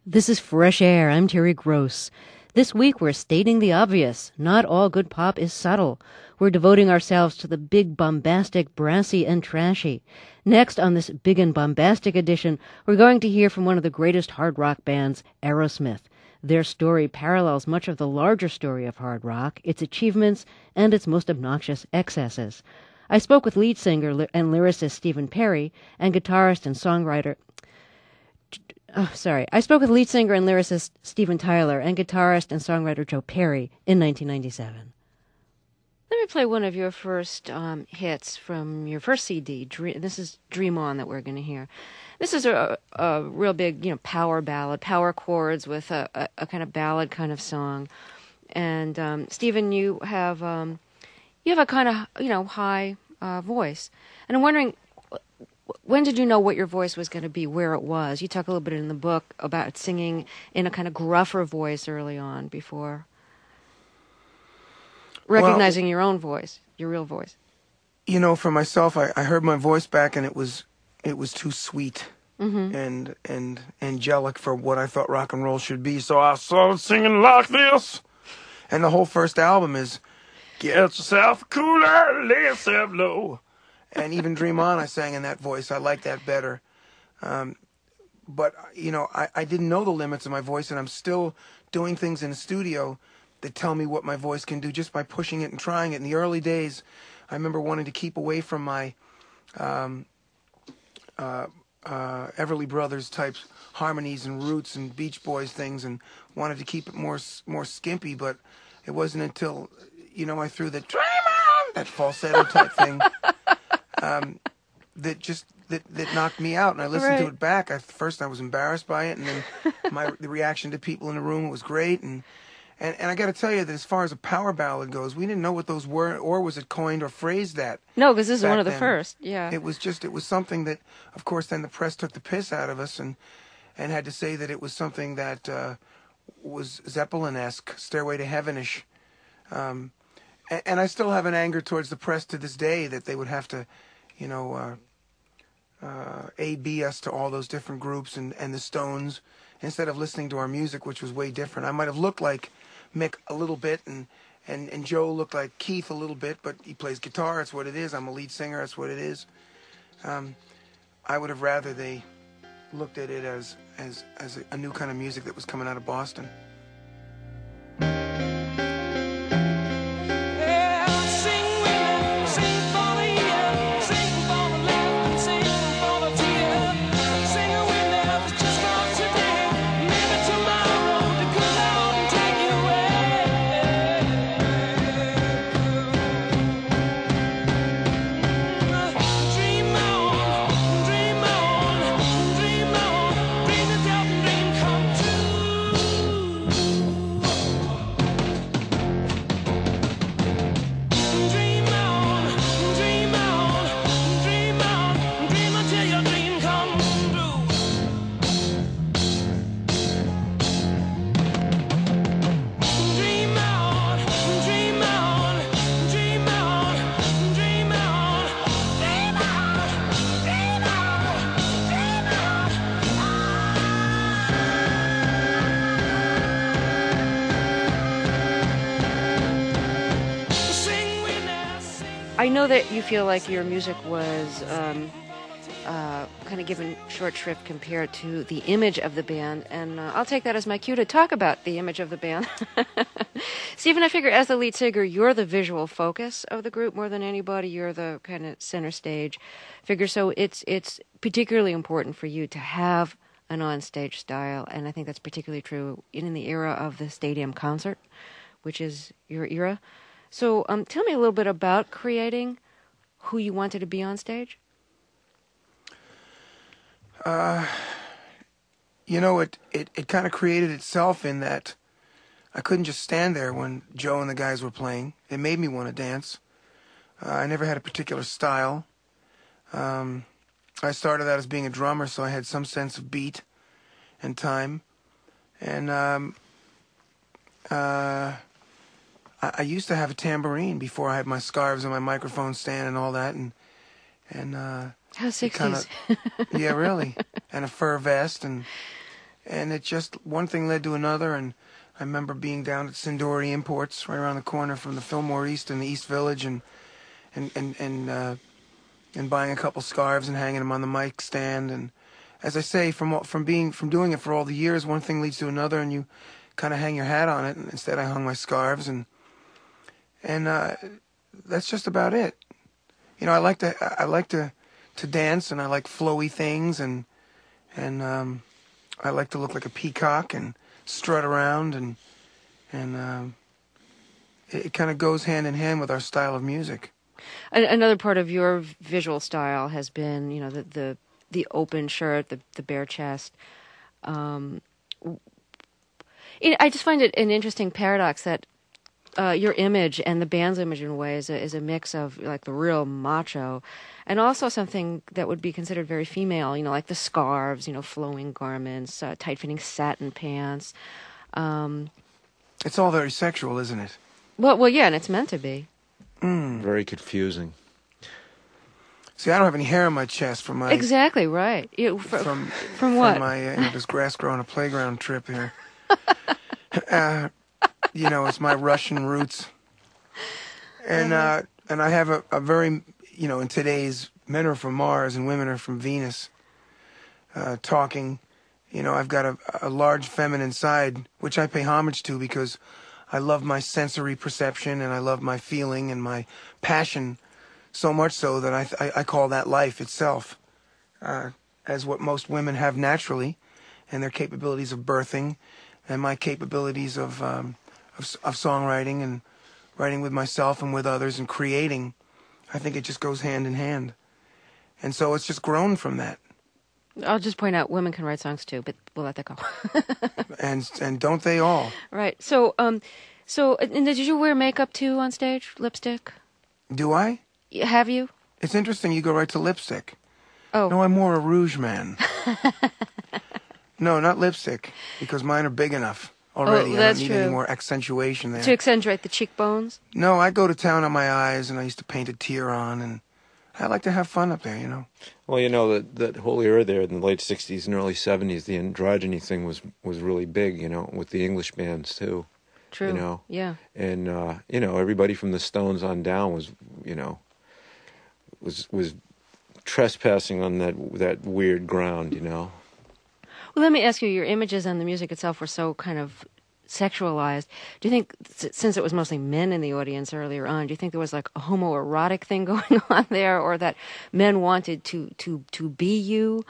This is Fresh Air. I'm Terry Gross. This week we're stating the obvious. Not all good pop is subtle. We're devoting ourselves to the big, bombastic, brassy, and trashy. Next on this big and bombastic edition, we're going to hear from one of the greatest hard rock bands, Aerosmith. Their story parallels much of the larger story of hard rock, its achievements, and its most obnoxious excesses. I spoke with lead singer and lyricist Stephen Perry and guitarist and songwriter I spoke with lead singer and lyricist Steven Tyler and guitarist and songwriter Joe Perry in 1997. Let me play one of your first hits from your first CD. This is Dream On that we're going to hear. This is a real big, power ballad, power chords with a kind of ballad kind of song. And Steven, you have a kind of high voice, and I'm wondering, when did you know what your voice was going to be, where it was? You talk a little bit in the book about singing in a kind of gruffer voice early on before recognizing your own voice, your real voice. For myself, I heard my voice back, and it was too sweet and angelic for what I thought rock and roll should be. So I started singing like this. And the whole first album is, get yourself a cooler, lay yourself low. And even Dream On, I sang in that voice. I like that better. But, I didn't know the limits of my voice, and I'm still doing things in the studio that tell me what my voice can do just by pushing it and trying it. In the early days, I remember wanting to keep away from my Everly Brothers type harmonies and roots and Beach Boys things, and wanted to keep it more skimpy. But it wasn't until, I threw the Dream On, that falsetto type thing. That knocked me out, and I listened to it back. First I was embarrassed by it, and then the reaction to people in the room was great. And I got to tell you that as far as a power ballad goes, we didn't know what those were, or was it coined or phrased that. No, because this is one of the first. Yeah, it was something that, of course, then the press took the piss out of us and had to say that it was something that was Zeppelin-esque, Stairway to Heaven-ish. And I still have an anger towards the press to this day that they would have to, A-B us to all those different groups and the Stones instead of listening to our music, which was way different. I might have looked like Mick a little bit, and Joe looked like Keith a little bit, but he plays guitar. That's what it is. I'm a lead singer. That's what it is. I would have rather they looked at it as a new kind of music that was coming out of Boston. I know that you feel like your music was kind of given short shrift compared to the image of the band, and I'll take that as my cue to talk about the image of the band. Stephen, I figure as the lead singer, you're the visual focus of the group more than anybody. You're the kind of center stage figure, so it's particularly important for you to have an on-stage style, and I think that's particularly true in the era of the stadium concert, which is your era. So tell me a little bit about creating who you wanted to be on stage. It kind of created itself in that I couldn't just stand there when Joe and the guys were playing. It made me want to dance. I never had a particular style. I started out as being a drummer, so I had some sense of beat and time. And I used to have a tambourine before I had my scarves and my microphone stand and all that, and how 60s. Yeah, really. And a fur vest, and and it just one thing led to another. And I remember being down at Sindori Imports, right around the corner from the Fillmore East in the East Village, and buying a couple scarves and hanging them on the mic stand. And as I say, from doing it for all the years, one thing leads to another, and you kind of hang your hat on it. And instead, I hung my scarves, and that's just about it. You know, I like to dance, and I like flowy things, and I like to look like a peacock and strut around, and it kind of goes hand in hand with our style of music. Another part of your visual style has been, you know, the open shirt, the bare chest. I just find it an interesting paradox that your image and the band's image in a way is a mix of like the real macho and also something that would be considered very female, you know, like the scarves, you know, flowing garments, tight-fitting satin pants. It's all very sexual, isn't it? Well, yeah, and it's meant to be. Very confusing. See, I don't have any hair on my chest from my... Exactly, right. From what? From my this grass grow on a playground trip here. You know, it's my Russian roots. And I have a very, you know, in today's men are from Mars and women are from Venus talking. You know, I've got a large feminine side, which I pay homage to because I love my sensory perception and I love my feeling and my passion so much so that I call that life itself, as what most women have naturally, and their capabilities of birthing and my capabilities of songwriting and writing with myself and with others and creating. I think it just goes hand in hand. And so it's just grown from that. I'll just point out women can write songs too, but we'll let that go. and don't they all? Right. So and did you wear makeup too on stage? Lipstick? Do I? Have you? It's interesting you go right to lipstick. Oh. No, I'm more a rouge man. No, not lipstick, because mine are big enough already. Oh, that's I don't need true. any more accentuation there. To accentuate the cheekbones? No, I go to town on my eyes, and I used to paint a tear on, and I like to have fun up there, you know. Well, you know, that whole era there in the late 60s and early 70s, the androgyny thing was really big, you know, with the English bands, too. True. You know? Yeah. And, you know, everybody from the Stones on down was, you know, was trespassing on that weird ground, you know. Well, let me ask you, your images and the music itself were so kind of sexualized. Do you think, since it was mostly men in the audience earlier on, do you think there was like a homoerotic thing going on there, or that men wanted to be you?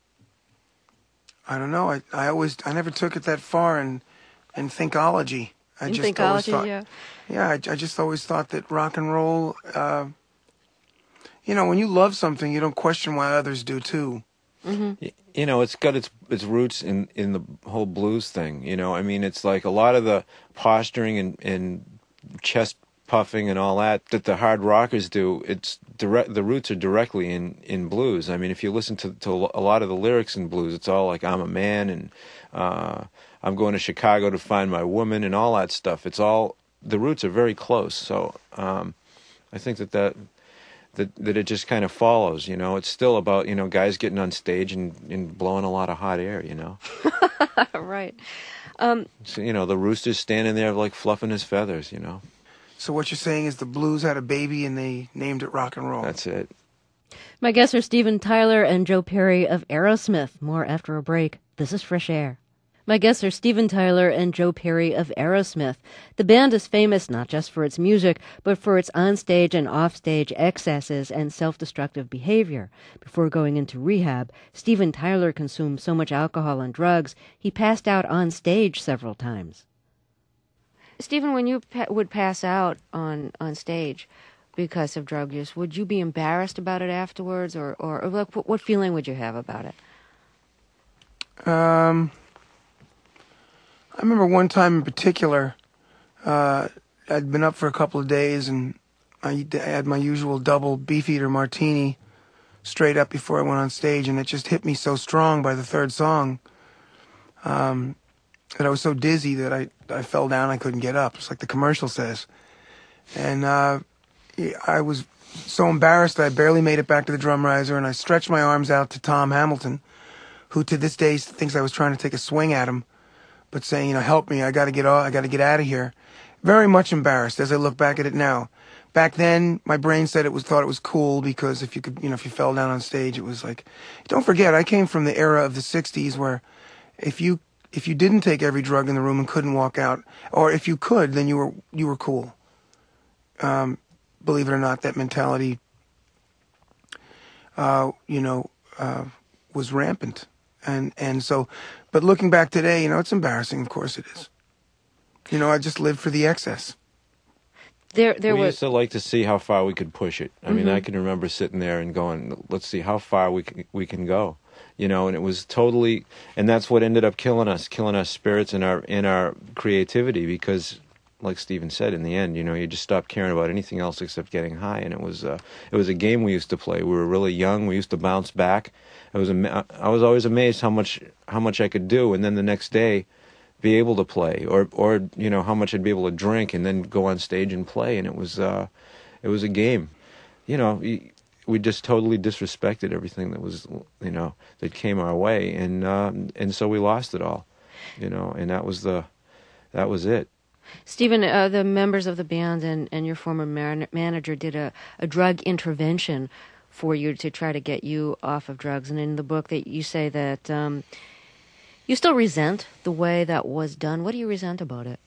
I don't know. I never took it that far in thinkology. I just always thought that rock and roll, you know, when you love something, you don't question why others do too. Mm-hmm. You know, it's got its roots in the whole blues thing. You know, I mean, it's like a lot of the posturing and chest puffing and all that the hard rockers do. The roots are directly in blues. I mean, if you listen to a lot of the lyrics in blues, it's all like I'm a man and I'm going to Chicago to find my woman and all that stuff. It's all, the roots are very close. So I think that it just kind of follows, you know. It's still about, you know, guys getting on stage and blowing a lot of hot air, you know. Right. So, you know, the rooster's standing there like fluffing his feathers, you know. So what you're saying is the blues had a baby and they named it rock and roll. That's it. My guests are Steven Tyler and Joe Perry of Aerosmith. More after a break. This is Fresh Air. My guests are Steven Tyler and Joe Perry of Aerosmith. The band is famous not just for its music, but for its onstage and offstage excesses and self-destructive behavior. Before going into rehab, Steven Tyler consumed so much alcohol and drugs, he passed out on stage several times. Steven, when you would pass out on stage because of drug use, would you be embarrassed about it afterwards, or like, what feeling would you have about it? I remember one time in particular, I'd been up for a couple of days and I had my usual double Beefeater martini straight up before I went on stage, and it just hit me so strong by the third song that I was so dizzy that I fell down. I couldn't get up. It's like the commercial says. And I was so embarrassed that I barely made it back to the drum riser, and I stretched my arms out to Tom Hamilton, who to this day thinks I was trying to take a swing at him, but saying, help me, I got to get out of here. Very much embarrassed as I look back at it now. Back then, my brain said thought it was cool because if you could, if you fell down on stage, it was like, don't forget, I came from the era of the 60s where if you didn't take every drug in the room and couldn't walk out, or if you could, then you were cool. Believe it or not, that mentality, was rampant. And so, but looking back today, it's embarrassing. Of course it is. I just lived for the excess. We used to like to see how far we could push it. I mean, I can remember sitting there and going, let's see how far we can go. And it was totally, and that's what ended up killing our spirits and our creativity, because like Stephen said, in the end, you just stopped caring about anything else except getting high. And it was a game we used to play. We were really young. We used to bounce back. I was always amazed how much I could do, and then the next day be able to play, or how much I'd be able to drink and then go on stage and play. And it was a game. We just totally disrespected everything that was that came our way, and so we lost it all. And that was it. Stephen, the members of the band and your former manager did a drug intervention for you to try to get you off of drugs. And in the book that you say that you still resent the way that was done. What do you resent about it?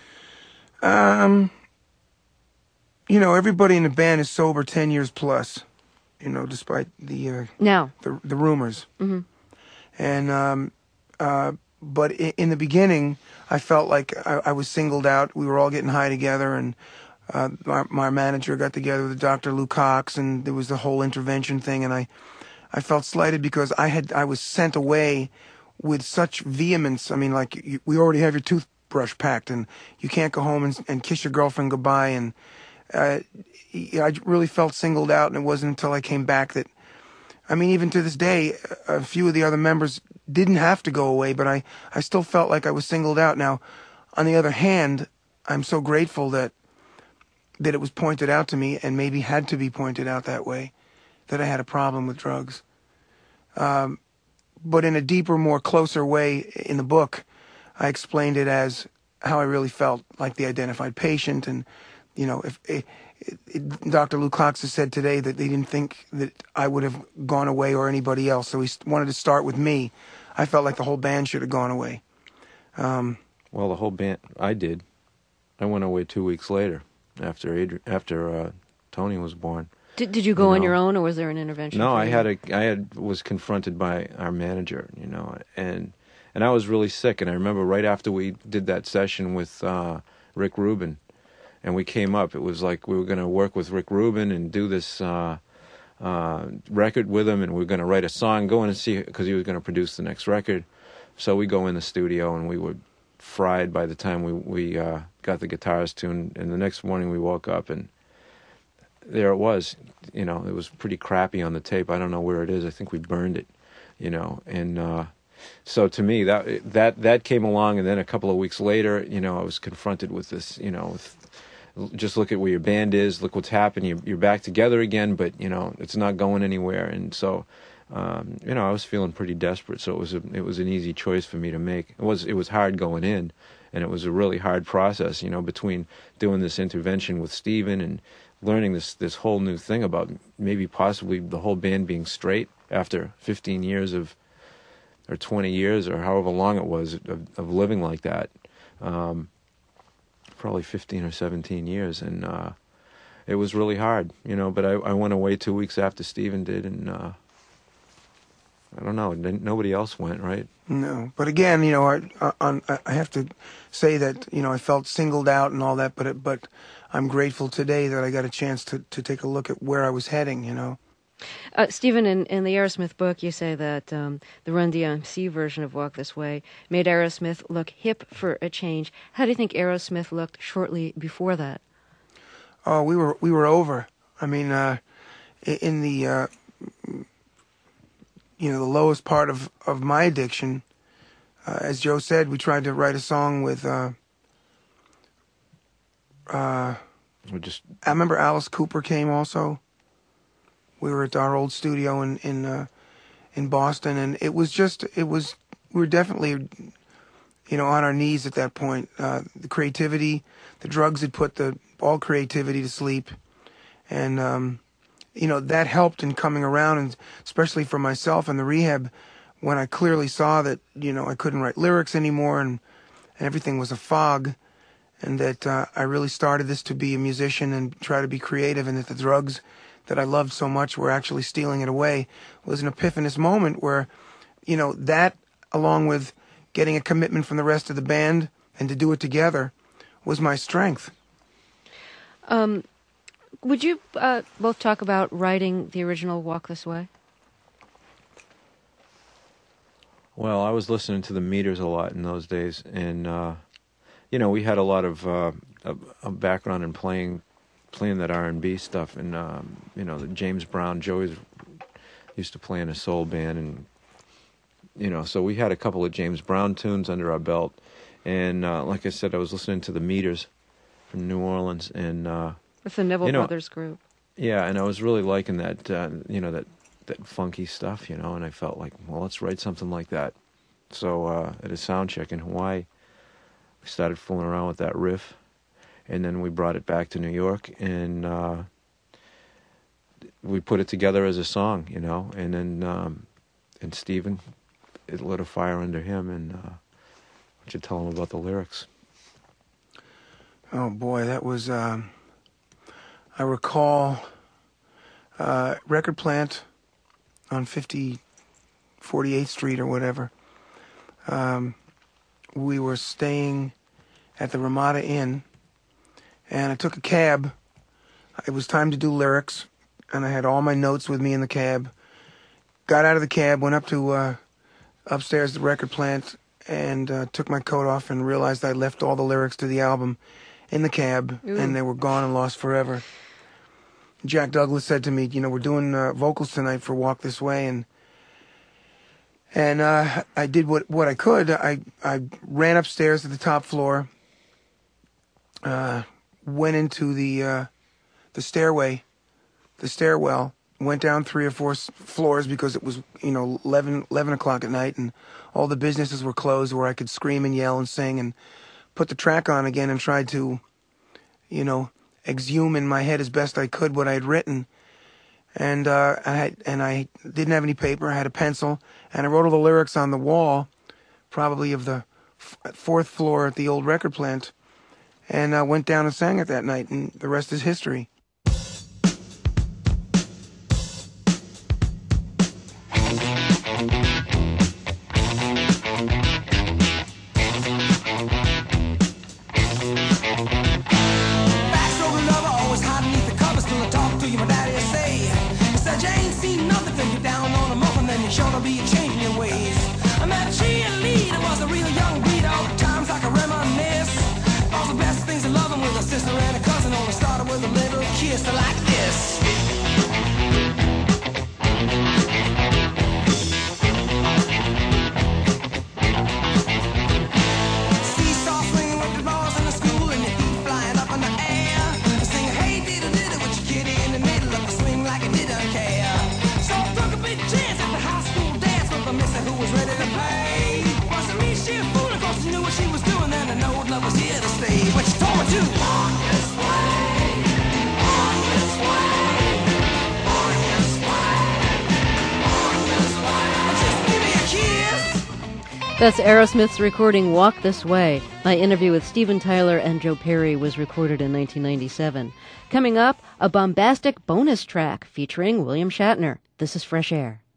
Everybody in the band is sober 10 years plus, despite the rumors. Mm-hmm. And but in the beginning, I felt like I was singled out. We were all getting high together, and my manager got together with Dr. Lou Cox, and there was the whole intervention thing, and I felt slighted because I was sent away with such vehemence. I mean, like, we already have your toothbrush packed, and you can't go home and kiss your girlfriend goodbye, and I really felt singled out, and it wasn't until I came back that, I mean, even to this day, a few of the other members didn't have to go away, but I still felt like I was singled out. Now, on the other hand, I'm so grateful that it was pointed out to me, and maybe had to be pointed out that way, that I had a problem with drugs. But in a deeper, more closer way in the book, I explained it as how I really felt, like the identified patient. And, Dr. Lou Cox has said today that they didn't think that I would have gone away or anybody else. So he wanted to start with me. I felt like the whole band should have gone away. Well, the whole band, I did. I went away 2 weeks later after Tony was born. Did you go on your own, or was there an intervention? No, I was confronted by our manager, and I was really sick. And I remember right after we did that session with Rick Rubin, and we came up, it was like we were going to work with Rick Rubin and do this record with him, and we were going to write a song, go in and see, because he was going to produce the next record. So we go in the studio, and we were fried by the time we got the guitars tuned. And the next morning we woke up, and there it was. It was pretty crappy on the tape. I don't know where it is. I think we burned it, and so to me that came along, and then a couple of weeks later, I was confronted with this, with, just look at where your band is, look what's happened, you're back together again, but it's not going anywhere. And so I was feeling pretty desperate, so it was an easy choice for me to make. It was hard going in, and it was a really hard process, between doing this intervention with Stephen and learning this whole new thing about maybe possibly the whole band being straight after 15 years or 20 years or however long it was of living like that. Probably 15 or 17 years, and it was really hard, but I went away 2 weeks after Stephen did, and I don't know, nobody else went, right? No, but again, I have to say that, I felt singled out and all that, but I'm grateful today that I got a chance to take a look at where I was heading, Stephen, in the Aerosmith book, you say that the Run DMC version of Walk This Way made Aerosmith look hip for a change. How do you think Aerosmith looked shortly before that? Oh, we were over. I mean, in the the lowest part of my addiction, as Joe said, we tried to write a song with. I remember Alice Cooper came also. We were at our old studio in in Boston, and we were definitely, on our knees at that point. The creativity, the drugs had put all creativity to sleep, and that helped in coming around, and especially for myself in the rehab, when I clearly saw that I couldn't write lyrics anymore, and everything was a fog, and that I really started this to be a musician and try to be creative, and that the drugs that I loved so much were actually stealing it away, was an epiphanous moment where, that, along with getting a commitment from the rest of the band and to do it together, was my strength. Would you both talk about writing the original Walk This Way? Well, I was listening to the Meters a lot in those days, and we had a lot of a background in playing that R&B stuff, and the James Brown. Joey used to play in a soul band, and so we had a couple of James Brown tunes under our belt, and like I said, I was listening to the Meters from New Orleans, and with the Neville Brothers group. Yeah, and I was really liking that, that funky stuff, and I felt like, well, let's write something like that. So at a sound check in Hawaii, we started fooling around with that riff, and then we brought it back to New York, and we put it together as a song, and then and Stephen, it lit a fire under him, and why don't you tell him about the lyrics? Oh boy, that was, I recall, record plant on 48th Street or whatever. We were staying at the Ramada Inn, and I took a cab. It was time to do lyrics, and I had all my notes with me in the cab. Got out of the cab, went up to upstairs, the record plant, and took my coat off and realized I'd left all the lyrics to the album in the cab. Ooh. And they were gone and lost forever. Jack Douglas said to me, we're doing vocals tonight for Walk This Way, and I did what I could. I ran upstairs to the top floor, went into the stairwell, went down 3 or 4 floors because it was 11 o'clock at night, and all the businesses were closed where I could scream and yell and sing, and put the track on again and tried to exhume in my head as best I could what I had written. And I didn't have any paper. I had a pencil, and I wrote all the lyrics on the wall, probably of the 4th floor at the old record plant, and I went down and sang it that night, and the rest is history. That's Aerosmith's recording Walk This Way. My interview with Steven Tyler and Joe Perry was recorded in 1997. Coming up, a bombastic bonus track featuring William Shatner. This is Fresh Air.